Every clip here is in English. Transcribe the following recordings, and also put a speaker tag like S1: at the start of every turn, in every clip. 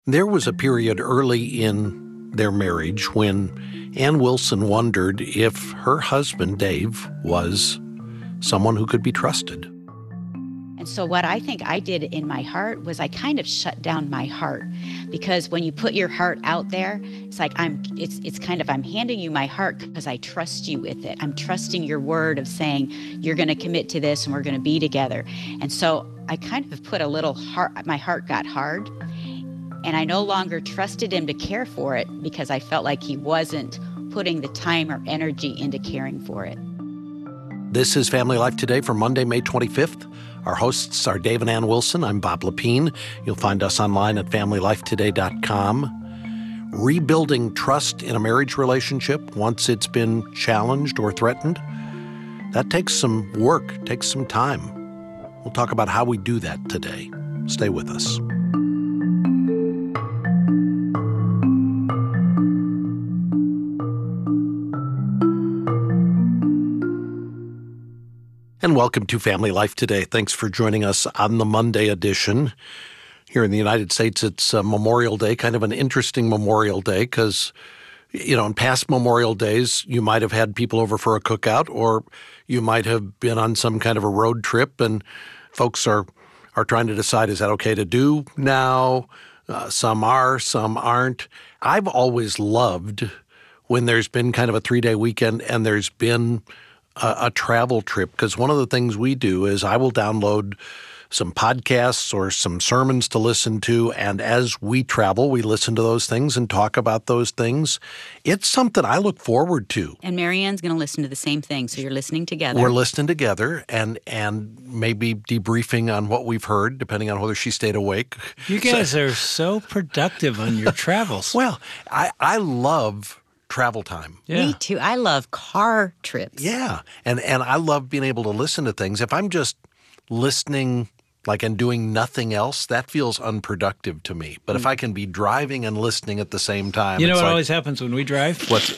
S1: There was a period early in their marriage when Ann Wilson wondered if her husband, Dave, was someone who could be trusted.
S2: And so what I think I did in my heart was I kind of shut down my heart, because when you put your heart out there, it's like I'm handing you my heart because I trust you with it. I'm trusting your word of saying you're going to commit to this and we're going to be together. And so I kind of put a little heart, my heart got hard, and I no longer trusted him to care for it because I felt like he wasn't putting the time or energy into caring for it.
S1: This is Family Life Today for Monday, May 25th. Our hosts are Dave and Ann Wilson. I'm Bob Lepine. You'll find us online at FamilyLifeToday.com. Rebuilding trust in a marriage relationship once it's been challenged or threatened, that takes some work, takes some time. We'll talk about how we do that today. Stay with us. And welcome to Family Life Today. Thanks for joining us on the Monday edition. Here in the United States, it's Memorial Day, kind of an interesting Memorial Day because, in past Memorial Days, you might have had people over for a cookout, or you might have been on some kind of a road trip, and folks are trying to decide, is that okay to do now? Some are, some aren't. I've always loved when there's been kind of a 3-day weekend and there's been a travel trip, because one of the things we do is I will download some podcasts or some sermons to listen to, and as we travel, we listen to those things and talk about those things. It's something I look forward to.
S2: And Marianne's going to listen to the same thing, so you're listening together.
S1: We're listening together and maybe debriefing on what we've heard, depending on whether she stayed awake.
S3: You guys are so productive on your travels.
S1: Well, I love travel time.
S2: Yeah. Me too. I love car trips.
S1: Yeah. And I love being able to listen to things. If I'm just listening and doing nothing else, that feels unproductive to me. But if I can be driving and listening at the same time.
S3: You know what always happens when we drive?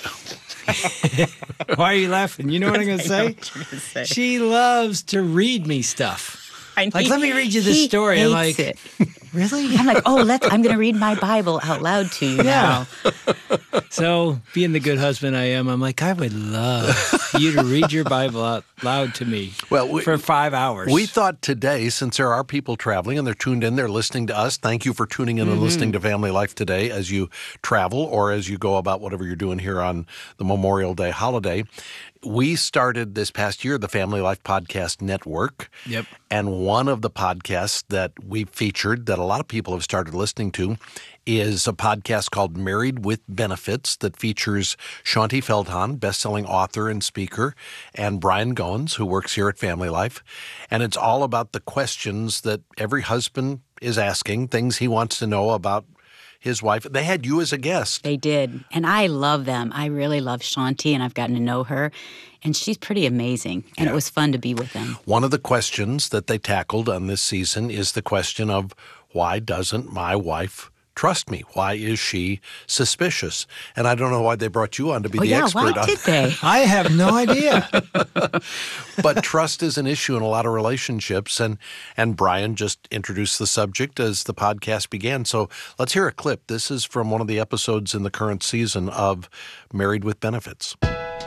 S3: Why are you laughing? You know what I'm going to say? She loves to read me stuff. Let me read you this story.
S2: I'm like, it.
S3: Really?
S2: I'm like, I'm going to read my Bible out loud to you now.
S3: So, being the good husband I am, I'm like, I would love you to read your Bible out loud to me for 5 hours.
S1: We thought today, since there are people traveling and they're tuned in, they're listening to us. Thank you for tuning in and listening to Family Life Today as you travel or as you go about whatever you're doing here on the Memorial Day holiday. We started this past year the Family Life Podcast Network.
S3: Yep.
S1: And one of the podcasts that we've featured that a lot of people have started listening to is a podcast called Married with Benefits that features Shaunti Feldhahn, best-selling author and speaker, and Brian Goins, who works here at Family Life. And it's all about the questions that every husband is asking, things he wants to know about his wife. They had you as a guest.
S2: They did. And I love them. I really love Shaunti, and I've gotten to know her. And she's pretty amazing. And it was fun to be with them.
S1: One of the questions that they tackled on this season is the question of, why doesn't my wife trust me? Why is she suspicious? And I don't know why they brought you on to be the expert
S2: why did they?
S3: I have no idea.
S1: But trust is an issue in a lot of relationships, and Brian just introduced the subject as the podcast began. So let's hear a clip. This is from one of the episodes in the current season of Married with Benefits.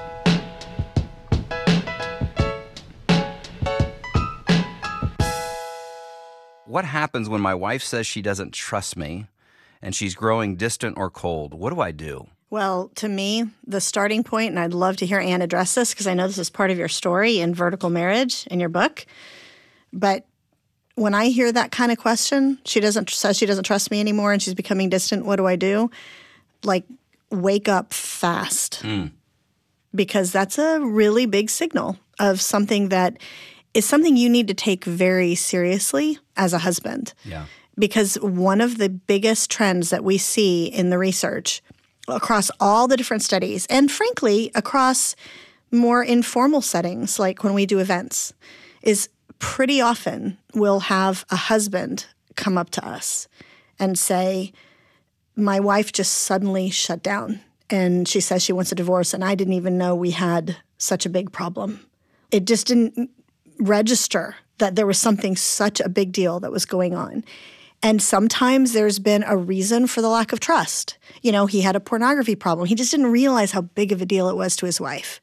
S4: What happens when my wife says she doesn't trust me and she's growing distant or cold? What do I do?
S5: Well, to me, the starting point, and I'd love to hear Ann address this because I know this is part of your story in Vertical Marriage in your book. But when I hear that kind of question, says she doesn't trust me anymore and she's becoming distant, what do I do? Wake up fast. Because that's a really big signal of something that is something you need to take very seriously as a husband.
S4: Yeah.
S5: Because one of the biggest trends that we see in the research across all the different studies, and frankly, across more informal settings, like when we do events, is pretty often we'll have a husband come up to us and say, my wife just suddenly shut down and she says she wants a divorce and I didn't even know we had such a big problem. It just didn't register that there was something such a big deal that was going on. And sometimes there's been a reason for the lack of trust. You know, he had a pornography problem. He just didn't realize how big of a deal it was to his wife.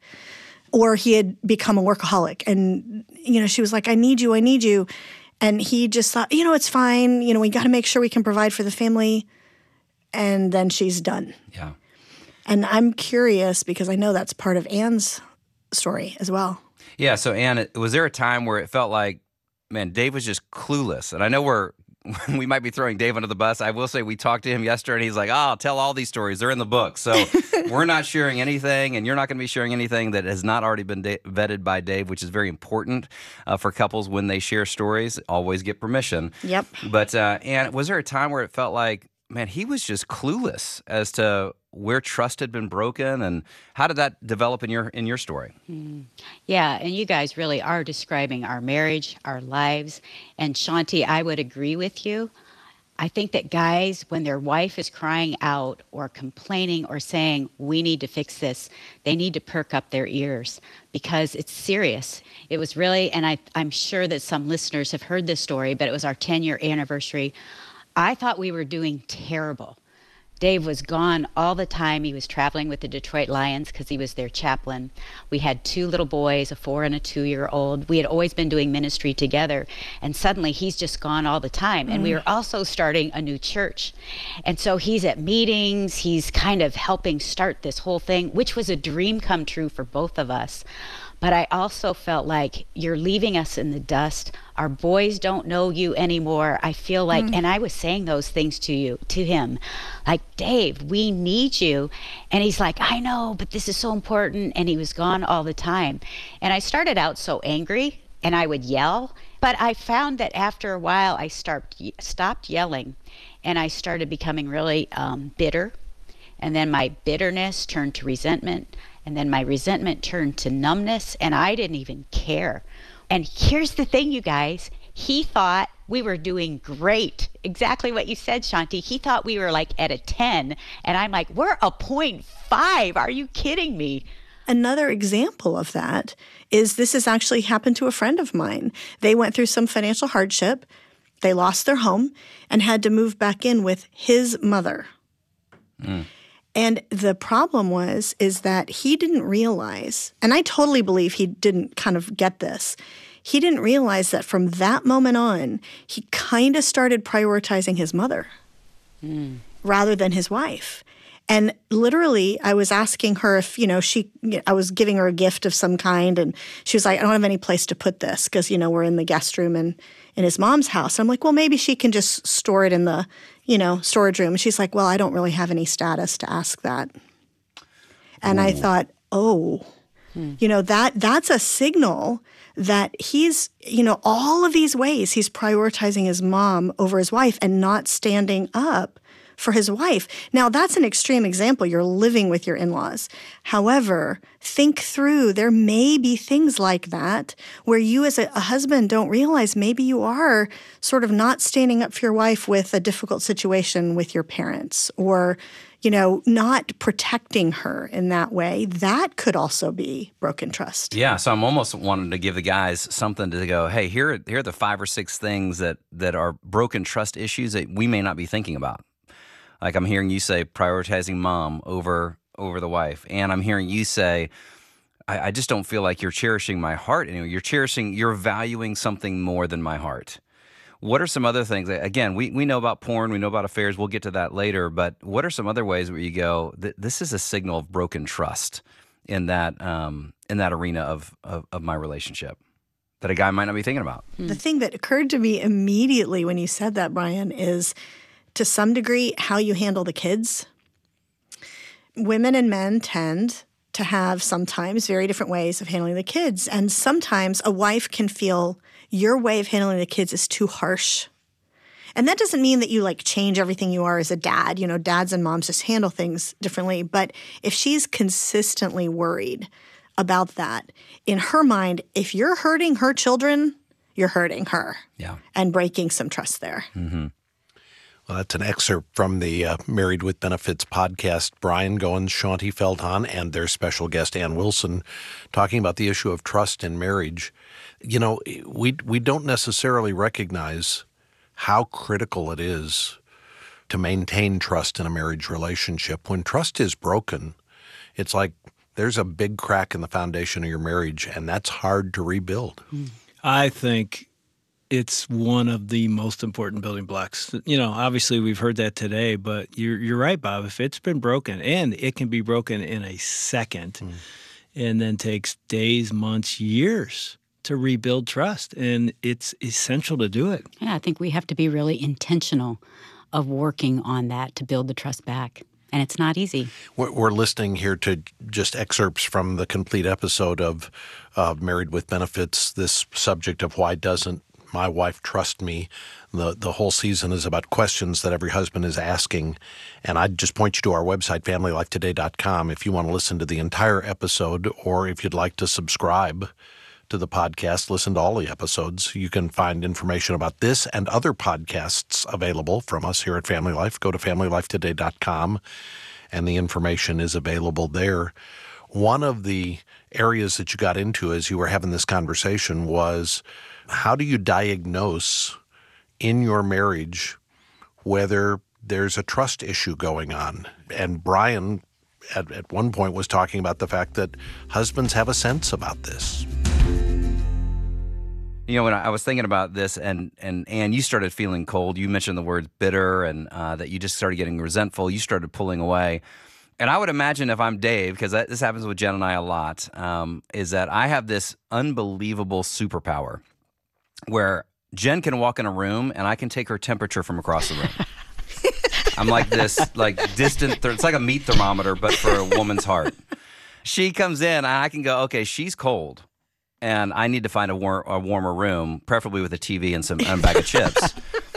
S5: Or he had become a workaholic. And, you know, she was like, I need you, I need you. And he just thought, you know, it's fine. You know, we got to make sure we can provide for the family. And then she's done.
S4: Yeah.
S5: And I'm curious because I know that's part of Anne's story as well.
S4: Yeah. So, Anne, was there a time where it felt like, man, Dave was just clueless? And I know we might be throwing Dave under the bus. I will say we talked to him yesterday, and he's like, I'll tell all these stories. They're in the book. So we're not sharing anything, and you're not going to be sharing anything that has not already been vetted by Dave, which is very important for couples when they share stories. Always get permission.
S5: Yep.
S4: But, Anne, was there a time where it felt like, man, he was just clueless as to where trust had been broken, and how did that develop in your story?
S2: Yeah, and you guys really are describing our marriage, our lives. And Shaunti, I would agree with you. I think that guys, when their wife is crying out or complaining or saying, we need to fix this, they need to perk up their ears because it's serious. It was really, and I'm sure that some listeners have heard this story, but it was our 10-year anniversary. I thought we were doing terrible. Dave was gone all the time. He was traveling with the Detroit Lions because he was their chaplain. We had 2 little boys, a 4 and a 2-year-old. We had always been doing ministry together, and suddenly he's just gone all the time. And we were also starting a new church. And so he's at meetings. He's kind of helping start this whole thing, which was a dream come true for both of us. But I also felt like you're leaving us in the dust. Our boys don't know you anymore. I feel like, and I was saying those things to him, like, Dave, we need you. And he's like, I know, but this is so important. And he was gone all the time. And I started out so angry, and I would yell. But I found that after a while, I stopped yelling, and I started becoming really bitter. And then my bitterness turned to resentment. And then my resentment turned to numbness, and I didn't even care. And here's the thing, you guys. He thought we were doing great. Exactly what you said, Shaunti. He thought we were like at a 10, and I'm like, we're a 0.5. Are you kidding me?
S5: Another example of that is this has actually happened to a friend of mine. They went through some financial hardship. They lost their home and had to move back in with his mother. And the problem is that he didn't realize, and I totally believe he didn't kind of get this, he didn't realize that from that moment on, he kind of started prioritizing his mother rather than his wife. And literally, I was asking her if, you know, I was giving her a gift of some kind, and she was like, I don't have any place to put this because, you know, we're in the guest room and in his mom's house. I'm like, well, maybe she can just store it in the, you know, storage room. And she's like, well, I don't really have any status to ask that. And I thought, you know, that's a signal that he's, you know, all of these ways he's prioritizing his mom over his wife and not standing up for his wife. Now, that's an extreme example. You're living with your in-laws. However, think through, there may be things like that where you as a husband don't realize maybe you are sort of not standing up for your wife with a difficult situation with your parents, or, you know, not protecting her in that way. That could also be broken trust.
S4: Yeah, so I'm almost wanting to give the guys something to go, hey, here are the 5 or 6 things that are broken trust issues that we may not be thinking about. Like I'm hearing you say prioritizing mom over the wife. And I'm hearing you say, I just don't feel like you're cherishing my heart anymore. You're valuing something more than my heart. What are some other things? Again, we know about porn, we know about affairs. We'll get to that later. But what are some other ways where you go, this is a signal of broken trust in that arena of my relationship that a guy might not be thinking about?
S5: The thing that occurred to me immediately when you said that, Brian, is to some degree how you handle the kids. Women and men tend to have sometimes very different ways of handling the kids. And sometimes a wife can feel your way of handling the kids is too harsh. And that doesn't mean that you like change everything you are as a dad. You know, dads and moms just handle things differently. But if she's consistently worried about that, in her mind, if you're hurting her children, you're hurting her.
S4: Yeah.
S5: And breaking some trust there.
S4: Mm-hmm.
S1: Well, that's an excerpt from the Married with Benefits podcast. Brian Goins, Shaunti Feldhahn, and their special guest, Ann Wilson, talking about the issue of trust in marriage. You know, we don't necessarily recognize how critical it is to maintain trust in a marriage relationship. When trust is broken, it's like there's a big crack in the foundation of your marriage, and that's hard to rebuild.
S3: I think it's one of the most important building blocks. You know, obviously we've heard that today, but you're right, Bob. If it's been broken, and it can be broken in a second, and then takes days, months, years to rebuild trust, and it's essential to do it.
S2: Yeah, I think we have to be really intentional of working on that to build the trust back. And it's not easy.
S1: We're listening here to just excerpts from the complete episode of Married with Benefits, this subject of why doesn't my wife trust me? The whole season is about questions that every husband is asking. And I'd just point you to our website, familylifetoday.com, if you want to listen to the entire episode, or if you'd like to subscribe to the podcast, listen to all the episodes. You can find information about this and other podcasts available from us here at Family Life. Go to familylifetoday.com, and the information is available there. One of the areas that you got into as you were having this conversation was, how do you diagnose in your marriage whether there's a trust issue going on? And Brian, at one point, was talking about the fact that husbands have a sense about this.
S4: You know, when I was thinking about this, and you started feeling cold, you mentioned the word bitter, and that you just started getting resentful, you started pulling away. And I would imagine if I'm Dave, because this happens with Jen and I a lot, is that I have this unbelievable superpower where Jen can walk in a room and I can take her temperature from across the room. I'm like this, distant, it's like a meat thermometer, but for a woman's heart. She comes in and I can go, okay, she's cold, and I need to find a warmer room, preferably with a TV and a bag of chips.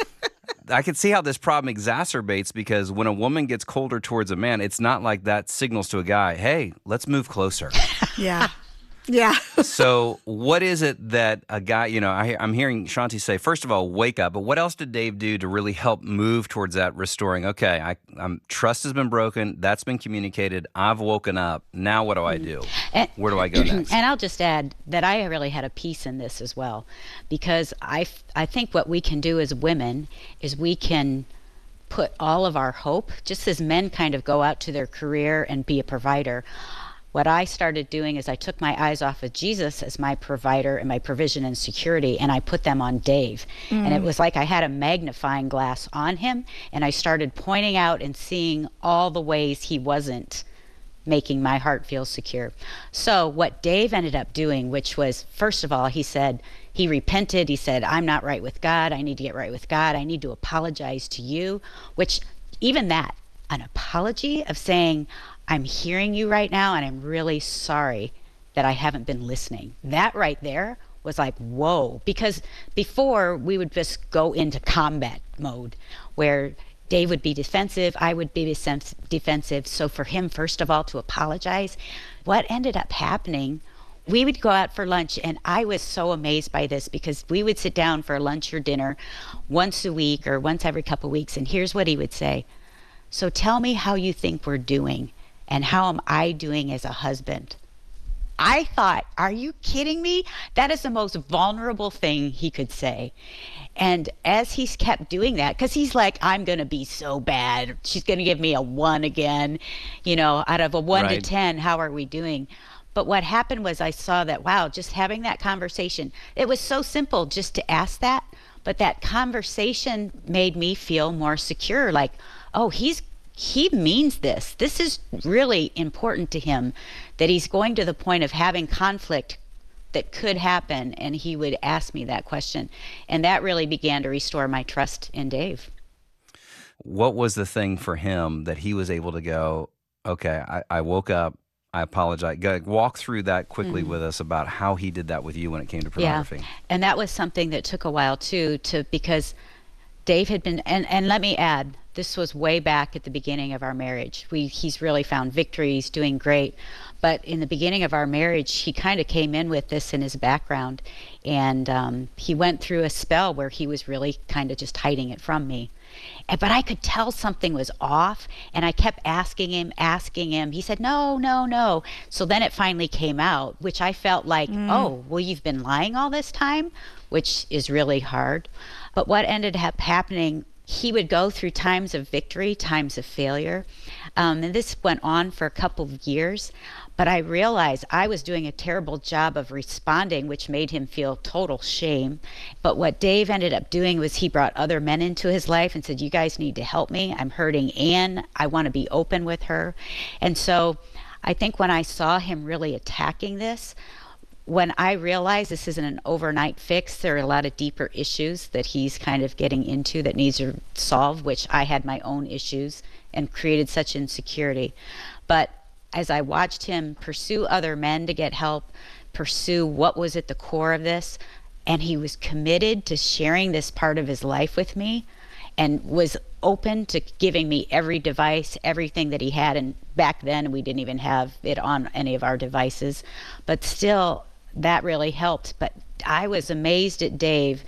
S4: I can see how this problem exacerbates, because when a woman gets colder towards a man, it's not like that signals to a guy, hey, let's move closer.
S5: Yeah. Yeah.
S4: So what is it that a guy, you know, I'm hearing Shaunti say, first of all, wake up. But what else did Dave do to really help move towards that restoring? Okay, trust has been broken. That's been communicated. I've woken up. Now what do I do? Where do I go next?
S2: And I'll just add that I really had a piece in this as well, because I think what we can do as women is we can put all of our hope, just as men kind of go out to their career and be a provider. What I started doing is I took my eyes off of Jesus as my provider and my provision and security, and I put them on Dave. And it was like I had a magnifying glass on him, and I started pointing out and seeing all the ways he wasn't making my heart feel secure. So what Dave ended up doing, which was, first of all, he said, he repented. He said, I'm not right with God. I need to get right with God. I need to apologize to you, which even that, an apology of saying, I'm hearing you right now, and I'm really sorry that I haven't been listening. That right there was like, whoa. Because before, we would just go into combat mode where Dave would be defensive, I would be defensive. So for him, first of all, to apologize, what ended up happening, we would go out for lunch, and I was so amazed by this, because we would sit down for lunch or dinner once a week or once every couple of weeks, and here's what he would say. So tell me how you think we're doing. And how am I doing as a husband? I thought, are you kidding me? That is the most vulnerable thing he could say. And as he's kept doing that, because he's like, I'm going to be so bad. She's going to give me a 1 again. You know, out of a 1 to 10, how are we doing? But what happened was I saw that, wow, just having that conversation, it was so simple just to ask that. But that conversation made me feel more secure. Like, oh, he means this. This is really important to him, that he's going to the point of having conflict that could happen, and he would ask me that question. And that really began to restore my trust in Dave.
S4: What was the thing for him that he was able to go, okay, I woke up, I apologize. Walk through that quickly with us about how he did that with you when it came to pornography.
S2: Yeah. And that was something that took a while too, because Dave had been, and let me add, this was way back at the beginning of our marriage. He's really found victory. He's doing great. But in the beginning of our marriage, he kind of came in with this in his background. And he went through a spell where he was really kind of just hiding it from me. But I could tell something was off, and I kept asking him. He said, no, no, no. So then it finally came out, which I felt like, oh, well, you've been lying all this time, which is really hard. But what ended up happening, he would go through times of victory, times of failure. And this went on for a couple of years. But I realized I was doing a terrible job of responding, which made him feel total shame. But what Dave ended up doing was he brought other men into his life and said, you guys need to help me. I'm hurting Ann. I want to be open with her. And so I think when I saw him really attacking this, when I realized this isn't an overnight fix, there are a lot of deeper issues that he's kind of getting into that needs to solve, which I had my own issues and created such insecurity. But as I watched him pursue other men to get help, pursue what was at the core of this, and he was committed to sharing this part of his life with me and was open to giving me every device, everything that he had. And back then we didn't even have it on any of our devices, but still that really helped. But I was amazed at Dave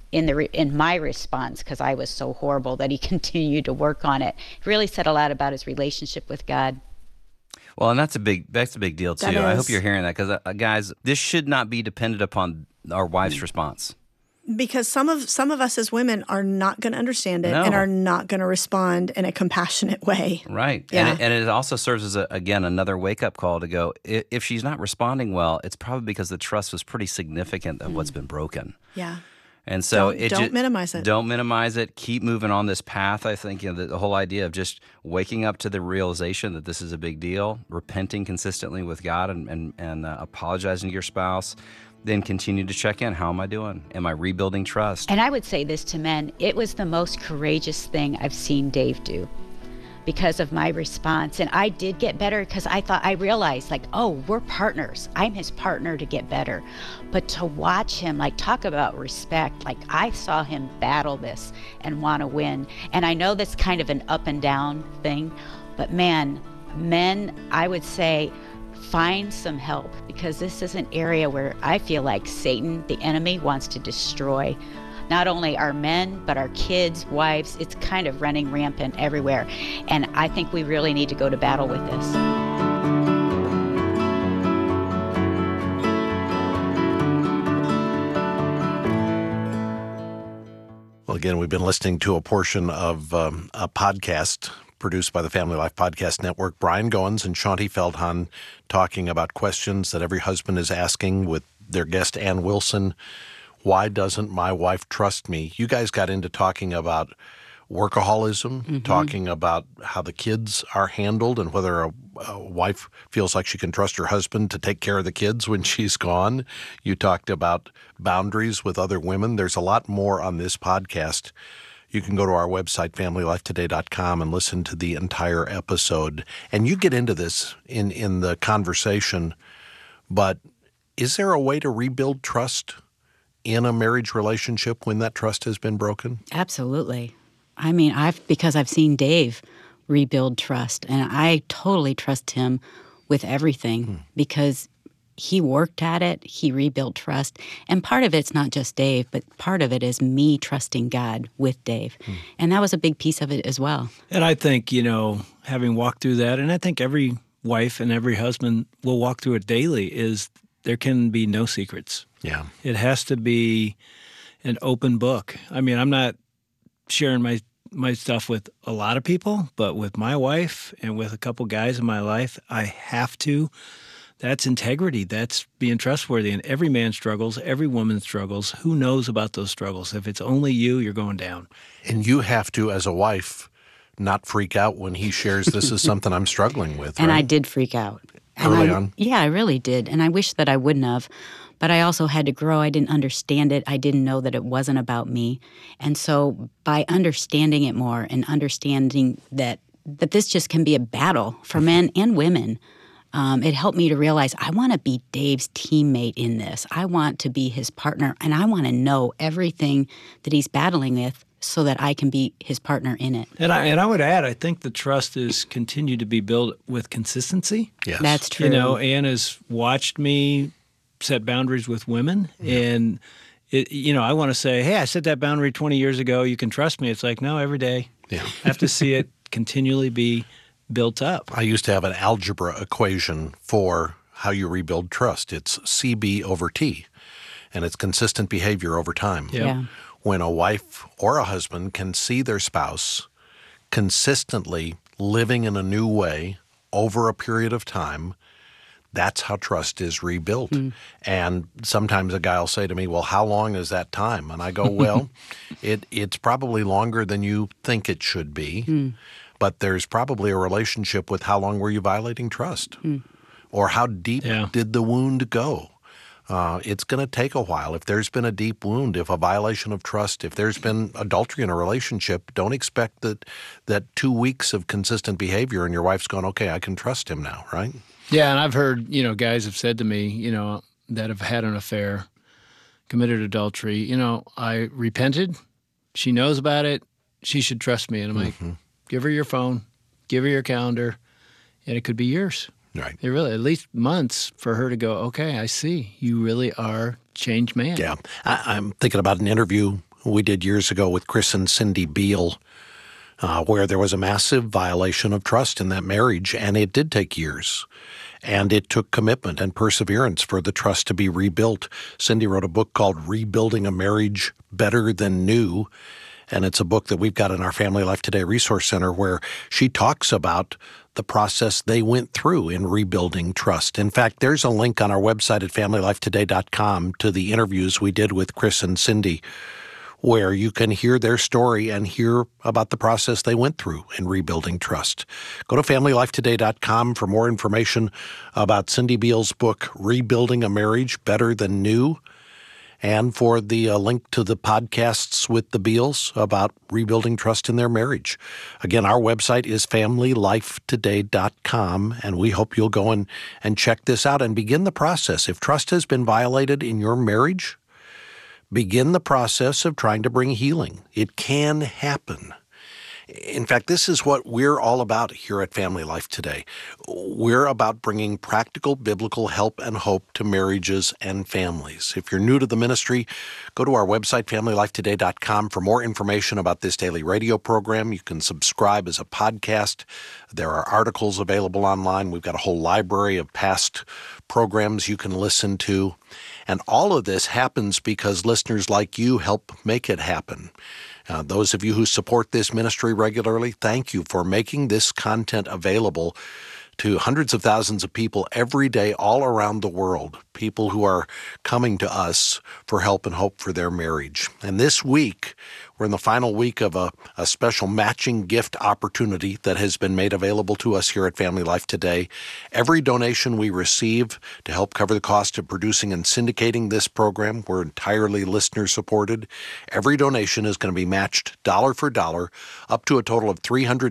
S2: in my response, because I was so horrible, that he continued to work on it. It really said a lot about his relationship with God.
S4: Well, and that's a big deal too. I hope you're hearing that, because guys, this should not be dependent upon our wife's response.
S5: Because some of us as women are not going to understand it and are not going to respond in a compassionate way.
S4: Right.
S5: Yeah.
S4: And it also serves as, again, another wake-up call to go, if she's not responding well, it's probably because the trust was pretty significant of what's been broken.
S5: Yeah.
S4: And so
S5: don't minimize it.
S4: Don't minimize it. Keep moving on this path. I think the whole idea of just waking up to the realization that this is a big deal, repenting consistently with God and apologizing to your spouse, then continue to check in. How am I doing? Am I rebuilding trust?
S2: And I would say this to men, it was the most courageous thing I've seen Dave do because of my response. And I did get better because I realized like, oh, we're partners. I'm his partner to get better. But to watch him, like, talk about respect, like I saw him battle this and want to win. And I know that's kind of an up and down thing, but man, men, I would say, find some help, because this is an area where I feel like Satan, the enemy, wants to destroy not only our men, but our kids, wives. It's kind of running rampant everywhere. And I think we really need to go to battle with this.
S1: Well, again, we've been listening to a portion of a podcast produced by the Family Life Podcast Network. Brian Goins and Shaunti Feldhahn talking about questions that every husband is asking with their guest, Ann Wilson. Why doesn't my wife trust me? You guys got into talking about workaholism, talking about how the kids are handled and whether a wife feels like she can trust her husband to take care of the kids when she's gone. You talked about boundaries with other women. There's a lot more on this podcast. You can go to our website, familylifetoday.com, and listen to the entire episode. And you get into this in the conversation, but is there a way to rebuild trust in a marriage relationship when that trust has been broken?
S2: Absolutely. I mean, because I've seen Dave rebuild trust, and I totally trust him with everything because he worked at it, he rebuilt trust. And part of it's not just Dave, but part of it is me trusting God with Dave. And that was a big piece of it as well.
S3: And I think, having walked through that, and I think every wife and every husband will walk through it daily, is there can be no secrets.
S1: Yeah.
S3: It has to be an open book. I mean, I'm not sharing my stuff with a lot of people, but with my wife and with a couple guys in my life, I have to. That's integrity. That's being trustworthy. And every man struggles. Every woman struggles. Who knows about those struggles? If it's only you, you're going down.
S1: And you have to, as a wife, not freak out when he shares this is something I'm struggling with.
S2: And
S1: right?
S2: I did freak out.
S1: Early on?
S2: Yeah, I really did. And I wish that I wouldn't have. But I also had to grow. I didn't understand it. I didn't know that it wasn't about me. And so by understanding it more and understanding that this just can be a battle for men and women, it helped me to realize I want to be Dave's teammate in this. I want to be his partner, and I want to know everything that he's battling with so that I can be his partner in it.
S3: And I would add, I think the trust is continued to be built with consistency.
S1: Yes.
S2: That's true.
S3: Ann has watched me set boundaries with women, and I want to say, hey, I set that boundary 20 years ago. You can trust me. It's like, no, every day.
S1: Yeah.
S3: I have to see it continually be built up.
S1: I used to have an algebra equation for how you rebuild trust. It's CB over T, and it's consistent behavior over time.
S3: Yeah.
S1: When a wife or a husband can see their spouse consistently living in a new way over a period of time, that's how trust is rebuilt. And sometimes a guy will say to me, well, how long is that time? And I go, well, it's probably longer than you think it should be, but there's probably a relationship with how long were you violating trust, or how deep did the wound go? It's going to take a while. If there's been a deep wound, if a violation of trust, if there's been adultery in a relationship, don't expect that 2 weeks of consistent behavior and your wife's going, okay, I can trust him now, right?
S3: Yeah, and I've heard, guys have said to me, that have had an affair, committed adultery, I repented. She knows about it. She should trust me. And I'm like, give her your phone, give her your calendar, and it could be years.
S1: Right.
S3: It really, at least months for her to go, okay, I see. You really are changed man.
S1: Yeah. I'm thinking about an interview we did years ago with Chris and Cindy Beal, where there was a massive violation of trust in that marriage, and it did take years. And it took commitment and perseverance for the trust to be rebuilt. Cindy wrote a book called Rebuilding a Marriage Better Than New, and it's a book that we've got in our Family Life Today Resource Center where she talks about the process they went through in rebuilding trust. In fact, there's a link on our website at familylifetoday.com to the interviews we did with Chris and Cindy, where you can hear their story and hear about the process they went through in rebuilding trust. Go to familylifetoday.com for more information about Cindy Beal's book, Rebuilding a Marriage Better Than New, and for the link to the podcasts with the Beals about rebuilding trust in their marriage. Again, our website is familylifetoday.com, and we hope you'll go and check this out and begin the process. If trust has been violated in your marriage, begin the process of trying to bring healing. It can happen. In fact, this is what we're all about here at Family Life Today. We're about bringing practical biblical help and hope to marriages and families. If you're new to the ministry, go to our website, familylifetoday.com, for more information about this daily radio program. You can subscribe as a podcast. There are articles available online. We've got a whole library of past programs you can listen to. And all of this happens because listeners like you help make it happen. Those of you who support this ministry regularly, thank you for making this content available to hundreds of thousands of people every day all around the world, people who are coming to us for help and hope for their marriage. And this week, we're in the final week of a special matching gift opportunity that has been made available to us here at Family Life Today. Every donation we receive to help cover the cost of producing and syndicating this program, we're entirely listener-supported. Every donation is going to be matched dollar for dollar up to a total of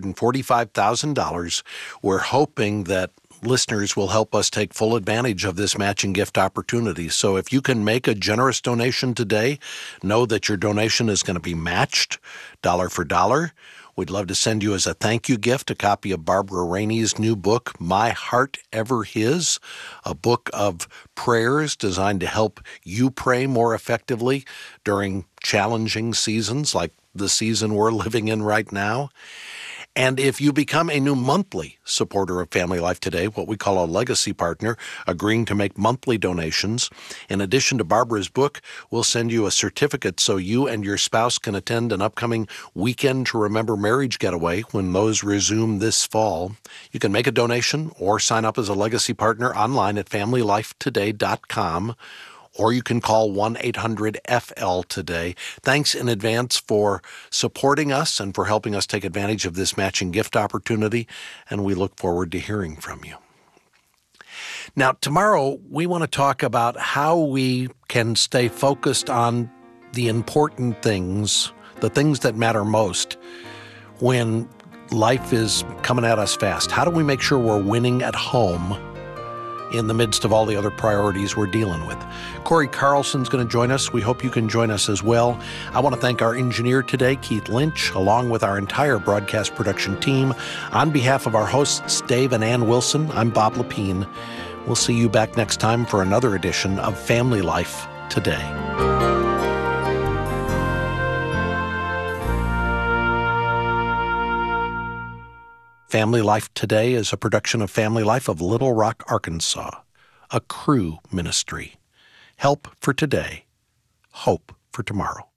S1: $345,000. We're hoping that listeners will help us take full advantage of this matching gift opportunity. So if you can make a generous donation today, know that your donation is going to be matched dollar for dollar. We'd love to send you as a thank you gift a copy of Barbara Rainey's new book, My Heart Ever His, a book of prayers designed to help you pray more effectively during challenging seasons like the season we're living in right now. And if you become a new monthly supporter of Family Life Today, what we call a legacy partner, agreeing to make monthly donations, in addition to Barbara's book, we'll send you a certificate so you and your spouse can attend an upcoming Weekend to Remember marriage getaway when those resume this fall. You can make a donation or sign up as a legacy partner online at familylifetoday.com. Or you can call 1-800-FL today. Thanks in advance for supporting us and for helping us take advantage of this matching gift opportunity, and we look forward to hearing from you. Now, tomorrow we want to talk about how we can stay focused on the important things, the things that matter most when life is coming at us fast. How do we make sure we're winning at home in the midst of all the other priorities we're dealing with? Corey Carlson's going to join us. We hope you can join us as well. I want to thank our engineer today, Keith Lynch, along with our entire broadcast production team. On behalf of our hosts, Dave and Ann Wilson, I'm Bob Lepine. We'll see you back next time for another edition of Family Life Today. Family Life Today is a production of Family Life of Little Rock, Arkansas, a Cru ministry. Help for today, hope for tomorrow.